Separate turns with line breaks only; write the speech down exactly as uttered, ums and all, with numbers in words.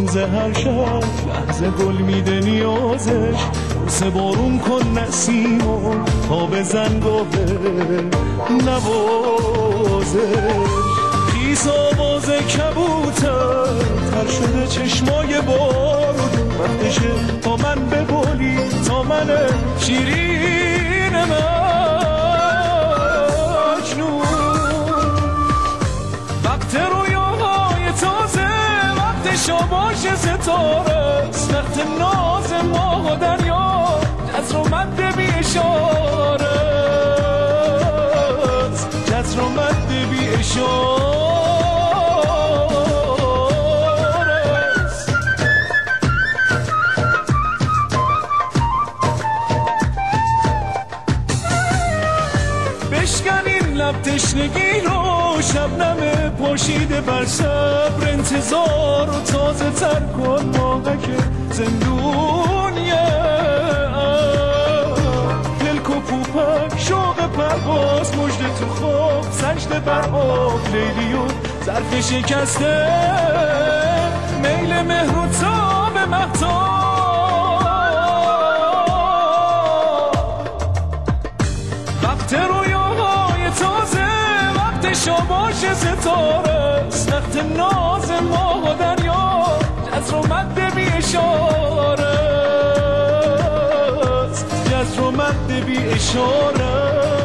روز هر شب لحظه گل میده نیازش، بوسه بارون کن نسیم و تا بزن گوه نوازش. خیز آواز کبوتر تر شده چشمای بارون، وقتشه تا من ببولی تا من شیرین مجنون. وقت رویاهای تازه، وقت شاباش ستاره است، وقت ناز ماه و دریا جزر و مد بی اشاره است، جزر و مد بی اشاره. لب تشنگی رو شبنم پاشیده بر صبر، انتظار رو تازه تر کن ماهک زندونیه. پلک و پوپک شوق پرواز، مژده تو خواب سجده بر آب، لیلی و ظرف شکسته میل مهر و تاب مهتاب. وقت رویاهای تازه، وقت شاباش ستاره است، وقت ناز ماه و دریا جزر و مد بی اشاره است، جزر و مد بی اشاره.